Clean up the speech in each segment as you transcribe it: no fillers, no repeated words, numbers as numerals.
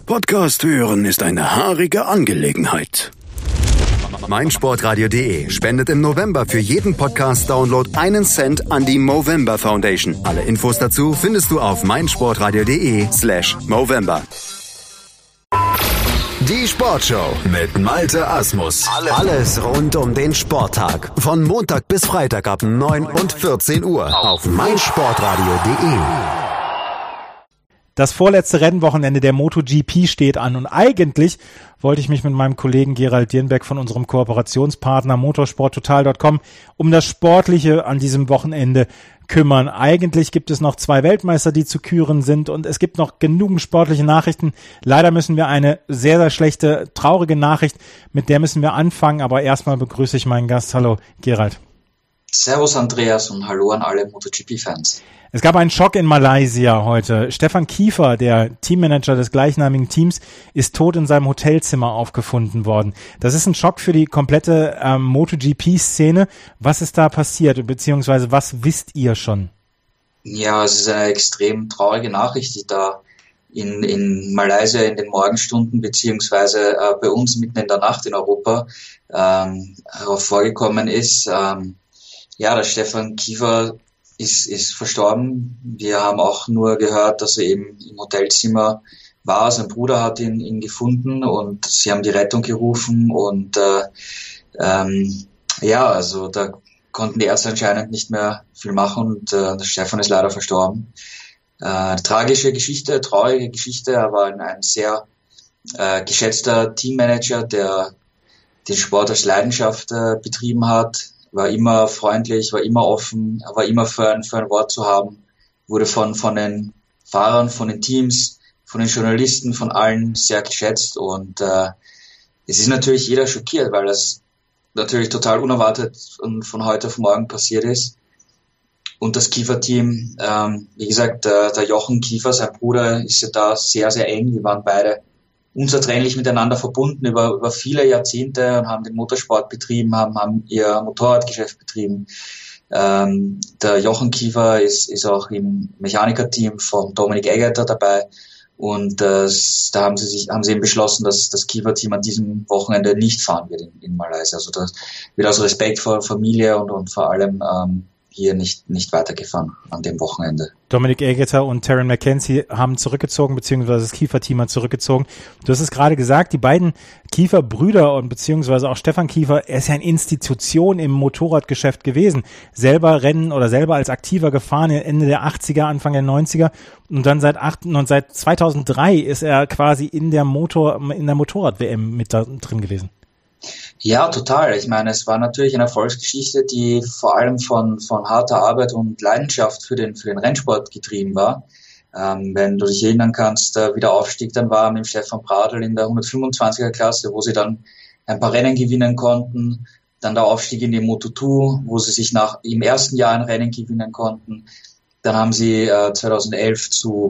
Podcast hören ist eine haarige Angelegenheit. meinsportradio.de spendet im November für jeden Podcast-Download 1 Cent an die Movember Foundation. Alle Infos dazu findest du auf meinsportradio.de/Movember. Die Sportshow mit Malte Asmus. Alles rund um den Sporttag. Von Montag bis Freitag ab 9 und 14 Uhr auf meinsportradio.de. Das vorletzte Rennwochenende der MotoGP steht an und eigentlich wollte ich mich mit meinem Kollegen Gerald Dirnbeck von unserem Kooperationspartner motorsporttotal.com um das Sportliche an diesem Wochenende kümmern. Eigentlich gibt es noch 2 Weltmeister, die zu küren sind und es gibt noch genügend sportliche Nachrichten. Leider müssen wir eine sehr, sehr schlechte, traurige Nachricht, mit der müssen wir anfangen, aber erstmal begrüße ich meinen Gast. Hallo Gerald. Servus Andreas und hallo an alle MotoGP-Fans. Es gab einen Schock in Malaysia heute. Stefan Kiefer, der Teammanager des gleichnamigen Teams, ist tot in seinem Hotelzimmer aufgefunden worden. Das ist ein Schock für die komplette MotoGP-Szene. Was ist da passiert, beziehungsweise was wisst ihr schon? Ja, es ist eine extrem traurige Nachricht, die da in Malaysia in den Morgenstunden beziehungsweise bei uns mitten in der Nacht in Europa vorgekommen ist. Der Stefan Kiefer ist verstorben. Wir haben auch nur gehört, dass er eben im Hotelzimmer war. Sein Bruder hat ihn gefunden und sie haben die Rettung gerufen und also da konnten die Ärzte anscheinend nicht mehr viel machen und der Stefan ist leider verstorben. Tragische Geschichte, traurige Geschichte, aber ein sehr geschätzter Teammanager, der den Sport als Leidenschaft betrieben hat. War immer freundlich, war immer offen, war immer für ein Wort zu haben, wurde von den Fahrern, von den Teams, von den Journalisten, von allen sehr geschätzt und es ist natürlich jeder schockiert, weil das natürlich total unerwartet und von heute auf morgen passiert ist. Und das Kiefer-Team, wie gesagt, der Jochen Kiefer, sein Bruder, ist ja da sehr, sehr eng, die waren beide unzertrennlich miteinander verbunden über viele Jahrzehnte und haben den Motorsport betrieben, haben ihr Motorradgeschäft betrieben. Der Jochen Kiefer ist auch im Mechanikerteam von Dominik Egeter dabei und da haben sie eben beschlossen, dass das Kiefer-Team an diesem Wochenende nicht fahren wird in Malaysia. Also das wird aus Respekt vor Familie und vor allem hier nicht weitergefahren an dem Wochenende. Dominik Egeter und Taryn McKenzie haben zurückgezogen, beziehungsweise das Kiefer-Team hat zurückgezogen. Du hast es gerade gesagt, die beiden Kiefer-Brüder und beziehungsweise auch Stefan Kiefer, er ist ja eine Institution im Motorradgeschäft gewesen. Selber Rennen oder selber als Aktiver gefahren Ende der 80er, Anfang der 90er und dann seit 2003 ist er quasi in der Motorrad-WM mit da drin gewesen. Ja, total. Ich meine, es war natürlich eine Erfolgsgeschichte, die vor allem von harter Arbeit und Leidenschaft für den Rennsport getrieben war. Wenn du dich erinnern kannst, wie der Aufstieg dann war mit Stefan Bradl in der 125er Klasse, wo sie dann ein paar Rennen gewinnen konnten. Dann der Aufstieg in die Moto2, wo sie sich im ersten Jahr ein Rennen gewinnen konnten. Dann haben sie 2011 zu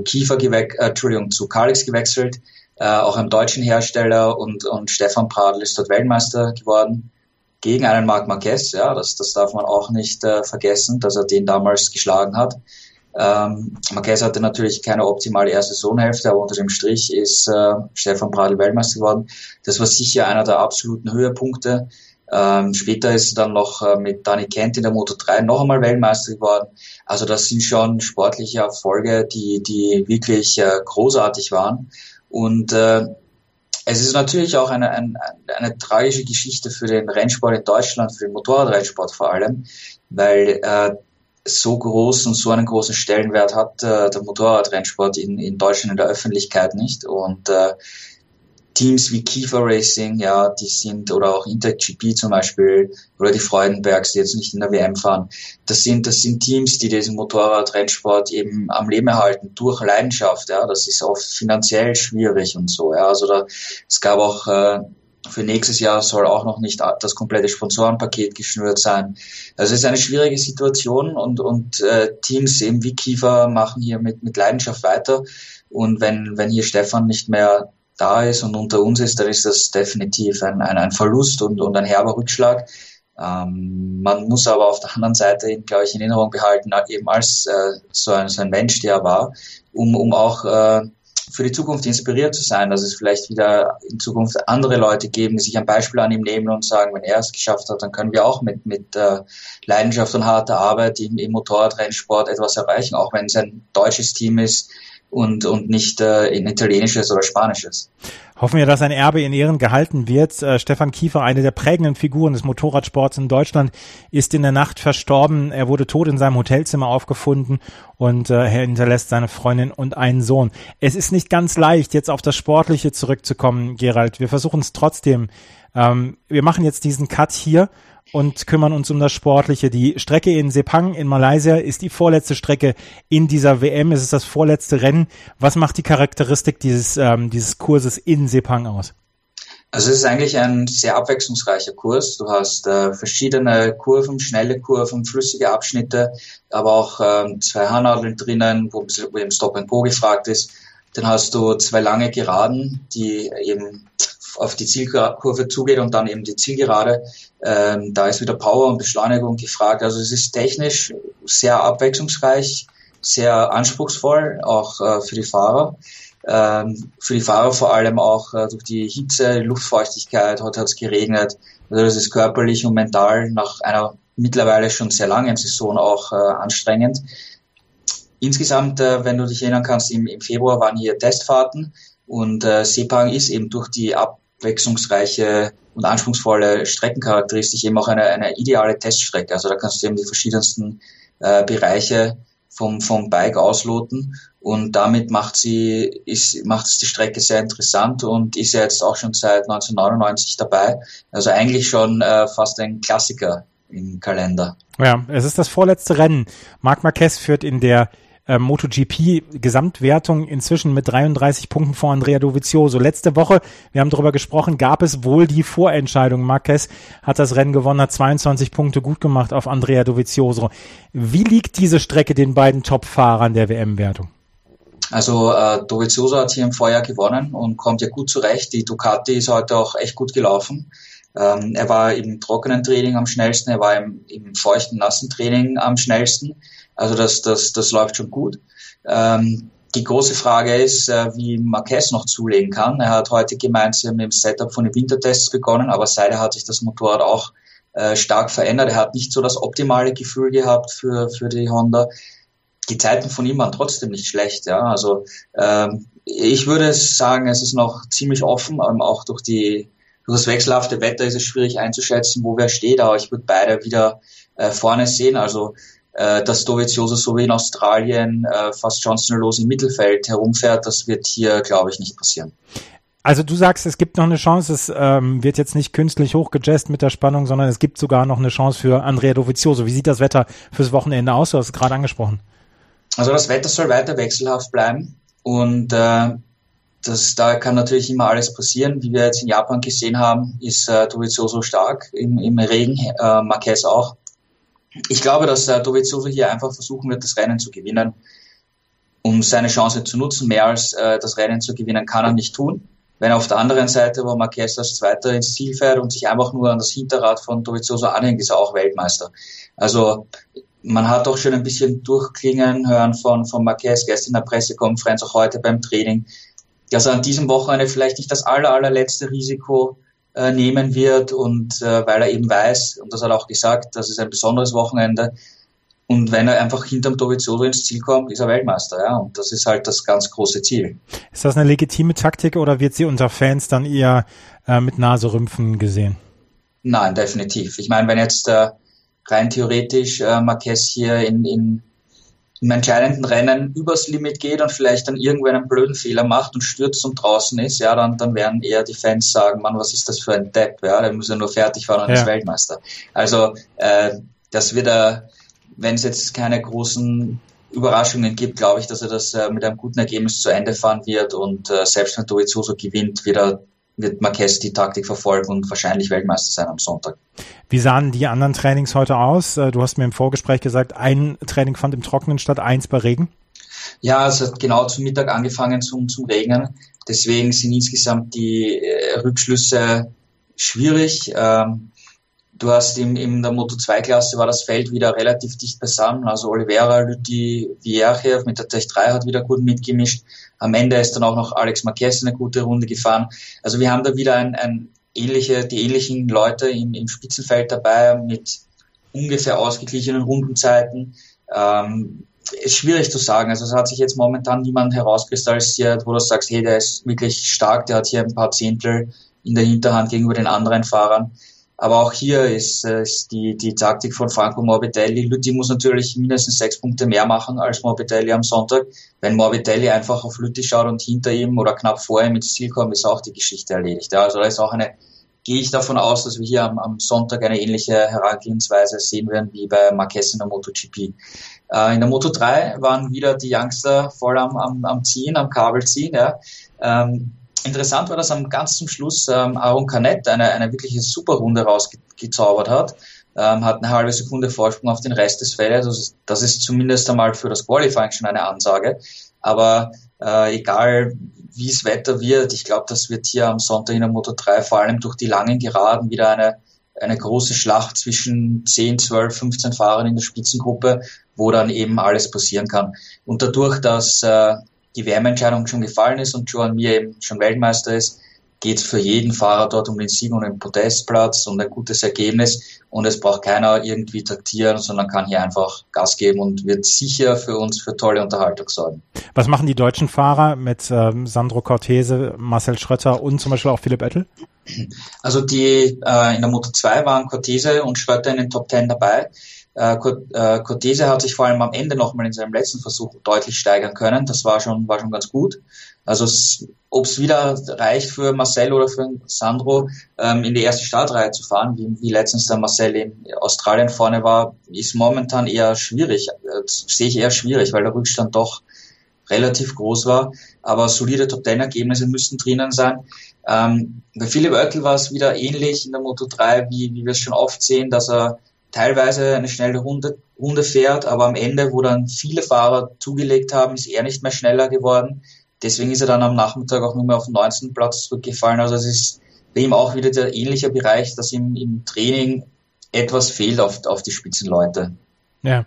Kalex gewechselt. Auch einem deutschen Hersteller und Stefan Bradl ist dort Weltmeister geworden gegen einen Marc Marquez, ja, das darf man auch nicht vergessen, dass er den damals geschlagen hat. Marquez hatte natürlich keine optimale erste Saisonhälfte, aber unter dem Strich ist Stefan Bradl Weltmeister geworden. Das war sicher einer der absoluten Höhepunkte. Später ist er dann noch mit Danny Kent in der Moto3 noch einmal Weltmeister geworden. Also das sind schon sportliche Erfolge, die wirklich großartig waren. Und es ist natürlich auch eine tragische Geschichte für den Rennsport in Deutschland, für den Motorradrennsport vor allem, weil so groß und so einen großen Stellenwert hat der Motorradrennsport in Deutschland in der Öffentlichkeit nicht. Und Teams wie Kiefer Racing, ja, die sind, oder auch InterGP zum Beispiel, oder die Freudenbergs, die jetzt nicht in der WM fahren, das sind Teams, die diesen Motorradrennsport eben am Leben erhalten, durch Leidenschaft, ja, das ist oft finanziell schwierig und so, ja, also es gab auch, für nächstes Jahr soll auch noch nicht das komplette Sponsorenpaket geschnürt sein. Also es ist eine schwierige Situation und Teams eben wie Kiefer machen hier mit Leidenschaft weiter und wenn hier Stefan nicht mehr da ist und unter uns ist, dann ist das definitiv ein Verlust und ein herber Rückschlag. Man muss aber auf der anderen Seite ihn, glaube ich, in Erinnerung behalten, eben als so ein Mensch, der er war, um auch für die Zukunft inspiriert zu sein, dass es vielleicht wieder in Zukunft andere Leute geben, die sich ein Beispiel an ihm nehmen und sagen, wenn er es geschafft hat, dann können wir auch mit Leidenschaft und harter Arbeit im Motorradrennsport etwas erreichen, auch wenn es ein deutsches Team ist und nicht ein italienisches oder spanisches. Hoffen wir, dass ein Erbe in Ehren gehalten wird. Stefan Kiefer, eine der prägenden Figuren des Motorradsports in Deutschland, ist in der Nacht verstorben. Er wurde tot in seinem Hotelzimmer aufgefunden und er hinterlässt seine Freundin und einen Sohn. Es ist nicht ganz leicht, jetzt auf das Sportliche zurückzukommen, Gerald. Wir versuchen es trotzdem. Wir machen jetzt diesen Cut hier und kümmern uns um das Sportliche. Die Strecke in Sepang in Malaysia ist die vorletzte Strecke in dieser WM. Es ist das vorletzte Rennen. Was macht die Charakteristik dieses Kurses in Sepang aus? Also es ist eigentlich ein sehr abwechslungsreicher Kurs. Du hast verschiedene Kurven, schnelle Kurven, flüssige Abschnitte, aber auch 2 Haarnadeln drinnen, wo eben Stop and Go gefragt ist. Dann hast du 2 lange Geraden, die eben auf die Zielkurve zugeht und dann eben die Zielgerade. Da ist wieder Power und Beschleunigung gefragt. Also es ist technisch sehr abwechslungsreich, sehr anspruchsvoll, auch für die Fahrer. Für die Fahrer vor allem auch durch die Hitze, die Luftfeuchtigkeit. Heute hat es geregnet. Also das ist körperlich und mental nach einer mittlerweile schon sehr langen Saison auch anstrengend. Insgesamt, wenn du dich erinnern kannst, im Februar waren hier Testfahrten und Sepang ist eben durch die abwechslungsreiche und anspruchsvolle Streckencharakteristik eben auch eine ideale Teststrecke. Also da kannst du eben die verschiedensten Bereiche vom Bike ausloten und damit macht es die Strecke sehr interessant und ist ja jetzt auch schon seit 1999 dabei. Also eigentlich schon fast ein Klassiker im Kalender. Ja, es ist das vorletzte Rennen. Marc Marquez führt in der MotoGP-Gesamtwertung inzwischen mit 33 Punkten vor Andrea Dovizioso. Letzte Woche, wir haben darüber gesprochen, gab es wohl die Vorentscheidung. Marquez hat das Rennen gewonnen, hat 22 Punkte gut gemacht auf Andrea Dovizioso. Wie liegt diese Strecke den beiden Top-Fahrern der WM-Wertung? Also Dovizioso hat hier im Vorjahr gewonnen und kommt ja gut zurecht. Die Ducati ist heute auch echt gut gelaufen. Er war im trockenen Training am schnellsten, er war im feuchten, nassen Training am schnellsten. Also das läuft schon gut. Die große Frage ist, wie Marquez noch zulegen kann. Er hat heute gemeinsam mit dem Setup von den Wintertests begonnen, aber seither hat sich das Motorrad auch stark verändert. Er hat nicht so das optimale Gefühl gehabt für die Honda. Die Zeiten von ihm waren trotzdem nicht schlecht. Ja, also ich würde sagen, es ist noch ziemlich offen, auch durch das wechselhafte Wetter ist es schwierig einzuschätzen, wo wer steht, aber ich würde beide wieder vorne sehen. Also dass Dovizioso so wie in Australien fast chancenlos im Mittelfeld herumfährt, das wird hier, glaube ich, nicht passieren. Also du sagst, es gibt noch eine Chance, es wird jetzt nicht künstlich hochgejazzt mit der Spannung, sondern es gibt sogar noch eine Chance für Andrea Dovizioso. Wie sieht das Wetter fürs Wochenende aus? Du hast es gerade angesprochen. Also das Wetter soll weiter wechselhaft bleiben und da kann natürlich immer alles passieren. Wie wir jetzt in Japan gesehen haben, ist Dovizioso stark im Regen, Marquez auch. Ich glaube, dass Dovizioso hier einfach versuchen wird, das Rennen zu gewinnen, um seine Chance zu nutzen. Mehr als das Rennen zu gewinnen kann er nicht tun. Wenn er auf der anderen Seite, wo Marquez als Zweiter ins Ziel fährt und sich einfach nur an das Hinterrad von Dovizioso anhängt, ist er auch Weltmeister. Also man hat auch schon ein bisschen durchklingen hören von Marquez gestern in der Pressekonferenz, auch heute beim Training, dass er an diesem Wochenende vielleicht nicht das allerletzte Risiko nehmen wird und weil er eben weiß, und das hat er auch gesagt, das ist ein besonderes Wochenende und wenn er einfach hinterm Dovizioso ins Ziel kommt, ist er Weltmeister, ja, und das ist halt das ganz große Ziel. Ist das eine legitime Taktik oder wird sie unter Fans dann eher mit Naserümpfen gesehen? Nein, definitiv. Ich meine, wenn jetzt rein theoretisch Marquez hier im entscheidenden Rennen übers Limit geht und vielleicht dann irgendwann einen blöden Fehler macht und stürzt und draußen ist, ja, dann werden eher die Fans sagen, Mann, was ist das für ein Depp, ja, der muss ja nur fertig fahren und ist Weltmeister. Also das wird wenn es jetzt keine großen Überraschungen gibt, glaube ich, dass er das mit einem guten Ergebnis zu Ende fahren wird und selbst wenn Dovizioso gewinnt, wird Marquez die Taktik verfolgen und wahrscheinlich Weltmeister sein am Sonntag. Wie sahen die anderen Trainings heute aus? Du hast mir im Vorgespräch gesagt, ein Training fand im Trockenen statt, 1 bei Regen. Ja, es hat genau zum Mittag angefangen zum Regnen. Deswegen sind insgesamt die Rückschlüsse schwierig. Du hast in der Moto2-Klasse war das Feld wieder relativ dicht beisammen. Also Oliveira, Lüthi, Vierge mit der Tech 3 hat wieder gut mitgemischt. Am Ende ist dann auch noch Alex Marquez eine gute Runde gefahren. Also wir haben da wieder die ähnlichen Leute im Spitzenfeld dabei mit ungefähr ausgeglichenen Rundenzeiten. Ist schwierig zu sagen. Also es hat sich jetzt momentan niemand herauskristallisiert, wo du sagst, hey, der ist wirklich stark, der hat hier ein paar Zehntel in der Hinterhand gegenüber den anderen Fahrern. Aber auch hier ist die Taktik von Franco Morbidelli. Lüthi muss natürlich mindestens 6 Punkte mehr machen als Morbidelli am Sonntag. Wenn Morbidelli einfach auf Lüthi schaut und hinter ihm oder knapp vor ihm ins Ziel kommt, ist auch die Geschichte erledigt. Ja, also da ist auch gehe ich davon aus, dass wir hier am Sonntag eine ähnliche Herangehensweise sehen werden wie bei Marquez in der MotoGP. In der Moto3 waren wieder die Youngster voll am Ziehen, am Kabel ziehen. Ja. Interessant war, dass ganz zum Schluss Aaron Canet eine wirkliche super Runde rausgezaubert hat. Hat eine halbe Sekunde Vorsprung auf den Rest des Feldes. Das ist zumindest einmal für das Qualifying schon eine Ansage. Aber egal wie es Wetter wird, ich glaube, das wird hier am Sonntag in der Moto3 vor allem durch die langen Geraden wieder eine große Schlacht zwischen 10, 12, 15 Fahrern in der Spitzengruppe, wo dann eben alles passieren kann. Und dadurch, dass die WM-Entscheidung schon gefallen ist und Joan Mir eben schon Weltmeister ist, geht es für jeden Fahrer dort um den Sieg und den Podestplatz und ein gutes Ergebnis. Und es braucht keiner irgendwie taktieren, sondern kann hier einfach Gas geben und wird sicher für uns für tolle Unterhaltung sorgen. Was machen die deutschen Fahrer mit Sandro Cortese, Marcel Schrötter und zum Beispiel auch Philipp Oettel? Also die in der Moto2 waren Cortese und Schrötter in den Top 10 dabei. Cortese hat sich vor allem am Ende nochmal in seinem letzten Versuch deutlich steigern können. Das war schon ganz gut. Also ob es wieder reicht für Marcel oder für Sandro, in die erste Startreihe zu fahren, wie letztens der Marcel in Australien vorne war, ist momentan eher schwierig. Sehe ich eher schwierig, weil der Rückstand doch relativ groß war. Aber solide Top-10-Ergebnisse müssten drinnen sein. Bei Philipp Oettel war es wieder ähnlich in der Moto3, wie wir es schon oft sehen, dass er teilweise eine schnelle Runde fährt, aber am Ende, wo dann viele Fahrer zugelegt haben, ist er nicht mehr schneller geworden. Deswegen ist er dann am Nachmittag auch nur mehr auf den 19. Platz zurückgefallen. Also es ist bei ihm auch wieder der ähnliche Bereich, dass ihm im Training etwas fehlt auf die Spitzenleute. Ja,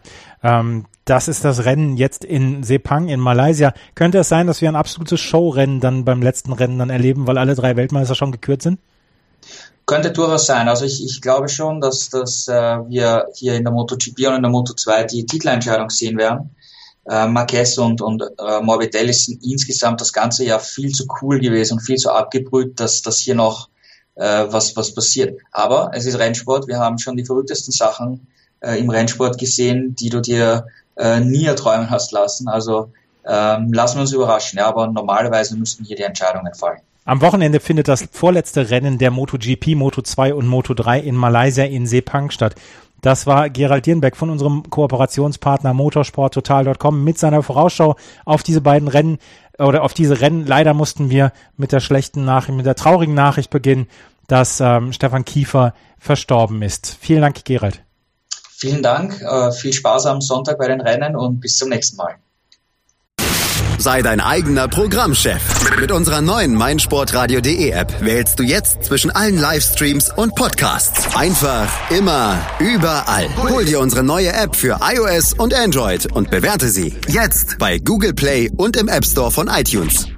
das ist das Rennen jetzt in Sepang in Malaysia. Könnte es sein, dass wir ein absolutes Showrennen dann beim letzten Rennen dann erleben, weil alle 3 Weltmeister schon gekürt sind? Könnte durchaus sein. Also ich glaube schon, dass wir hier in der MotoGP und in der Moto2 die Titelentscheidung sehen werden. Marquez und Morbidelli sind insgesamt das ganze Jahr viel zu cool gewesen und viel zu abgebrüht, dass hier noch was passiert. Aber es ist Rennsport. Wir haben schon die verrücktesten Sachen im Rennsport gesehen, die du dir nie erträumen hast lassen. Also lassen wir uns überraschen. Ja, aber normalerweise müssten hier die Entscheidungen fallen. Am Wochenende findet das vorletzte Rennen der MotoGP, Moto2 und Moto3 in Malaysia in Sepang statt. Das war Gerald Dierenbeck von unserem Kooperationspartner motorsporttotal.com mit seiner Vorausschau auf diese beiden Rennen oder auf diese Rennen. Leider mussten wir mit der traurigen Nachricht beginnen, dass Stefan Kiefer verstorben ist. Vielen Dank, Gerald. Vielen Dank, viel Spaß am Sonntag bei den Rennen und bis zum nächsten Mal. Sei dein eigener Programmchef. Mit unserer neuen meinsportradio.de App wählst du jetzt zwischen allen Livestreams und Podcasts. Einfach, immer, überall. Hol dir unsere neue App für iOS und Android und bewerte sie jetzt bei Google Play und im App Store von iTunes.